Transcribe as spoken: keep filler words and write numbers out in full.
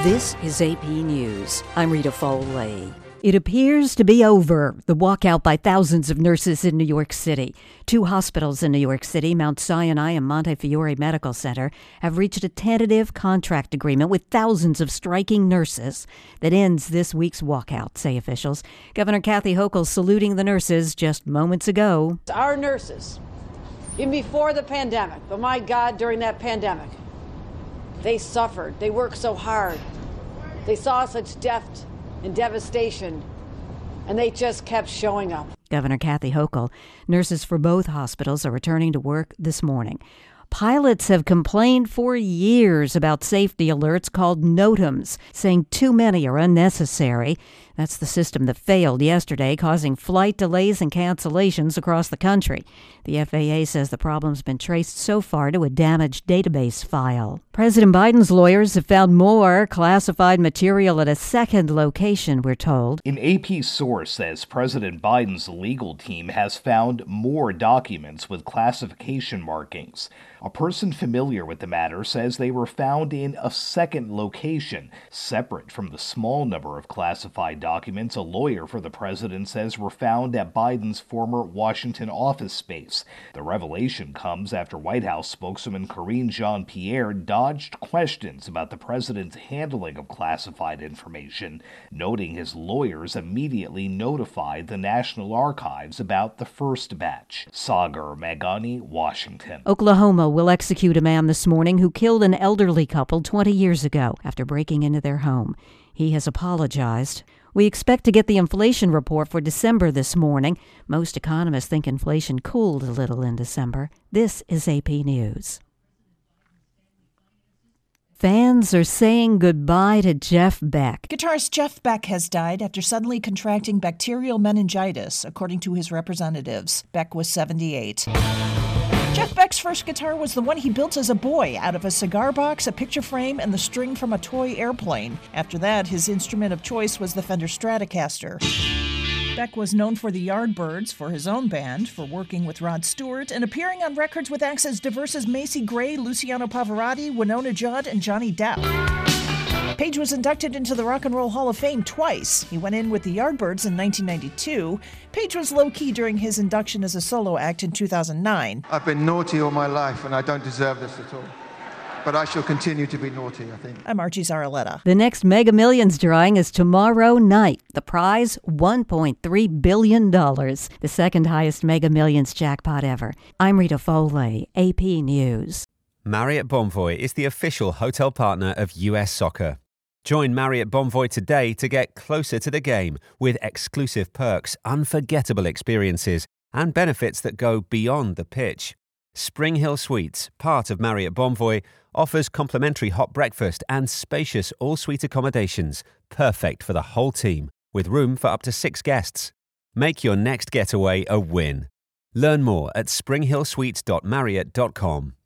This is A P News. I'm Rita Foley. It appears to be over, the walkout by thousands of nurses in New York City. Two hospitals in New York City, Mount Sinai and Montefiore Medical Center, have reached a tentative contract agreement with thousands of striking nurses that ends this week's walkout, say officials. Governor Kathy Hochul saluting the nurses just moments ago. Our nurses, even before the pandemic, but my God, during that pandemic, they suffered. They worked so hard. They saw such death and devastation, and they just kept showing up. Governor Kathy Hochul. Nurses for both hospitals are returning to work this morning. Pilots have complained for years about safety alerts called NOTAMs, saying too many are unnecessary. That's the system that failed yesterday, causing flight delays and cancellations across the country. The F A A says the problem's been traced so far to a damaged database file. President Biden's lawyers have found more classified material at a second location, we're told. An A P source says President Biden's legal team has found more documents with classification markings. A person familiar with the matter says they were found in a second location, separate from the small number of classified documents a lawyer for the president says were found at Biden's former Washington office space. The revelation comes after White House spokeswoman Karine Jean-Pierre dodged questions about the president's handling of classified information, noting his lawyers immediately notified the National Archives about the first batch. Sagar Meghani, Washington. Oklahoma will execute a man this morning who killed an elderly couple twenty years ago after breaking into their home. He has apologized. We expect to get the inflation report for December this morning. Most economists think inflation cooled a little in December. This is A P News. Fans are saying goodbye to Jeff Beck. Guitarist Jeff Beck has died after suddenly contracting bacterial meningitis, according to his representatives. Beck was seventy-eight. Jeff Beck's first guitar was the one he built as a boy out of a cigar box, a picture frame, and the string from a toy airplane. After that, his instrument of choice was the Fender Stratocaster. Beck was known for the Yardbirds, for his own band, for working with Rod Stewart, and appearing on records with acts as diverse as Macy Gray, Luciano Pavarotti, Winona Judd, and Johnny Depp. Page was inducted into the Rock and Roll Hall of Fame twice. He went in with the Yardbirds in nineteen ninety-two. Page was low-key during his induction as a solo act in two thousand nine. I've been naughty all my life, and I don't deserve this at all. But I shall continue to be naughty, I think. I'm Archie Zaraletta. The next Mega Millions drawing is tomorrow night. The prize, one point three billion dollars, the second highest Mega Millions jackpot ever. I'm Rita Foley, A P News. Marriott Bonvoy is the official hotel partner of U S Soccer. Join Marriott Bonvoy today to get closer to the game with exclusive perks, unforgettable experiences, and benefits that go beyond the pitch. Spring Hill Suites, part of Marriott Bonvoy, offers complimentary hot breakfast and spacious all-suite accommodations, perfect for the whole team, with room for up to six guests. Make your next getaway a win. Learn more at spring hill suites dot marriott dot com.